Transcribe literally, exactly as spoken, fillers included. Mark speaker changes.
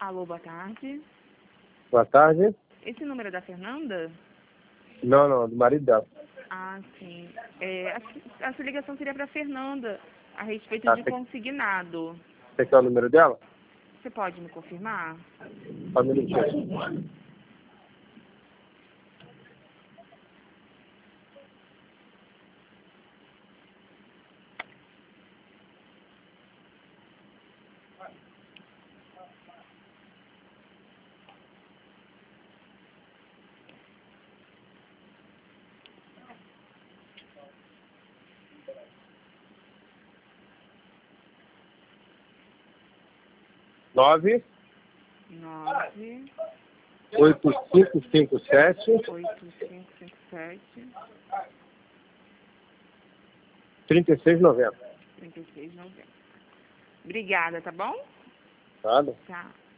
Speaker 1: Alô, boa tarde.
Speaker 2: Boa tarde.
Speaker 1: Esse número é da Fernanda?
Speaker 2: Não, não, do marido dela.
Speaker 1: Ah, sim. É, a, a sua ligação seria para Fernanda, a respeito
Speaker 2: Tá,
Speaker 1: de
Speaker 2: você,
Speaker 1: consignado.
Speaker 2: você quer o número dela?
Speaker 1: Você pode me confirmar?
Speaker 2: Só um minutinho. Nove
Speaker 1: nove
Speaker 2: oito cinco cinco sete
Speaker 1: oito cinco cinco sete
Speaker 2: trinta e seis noventa.
Speaker 1: trinta e seis noventa. Obrigada, tá bom?
Speaker 2: Nada.
Speaker 1: Tá.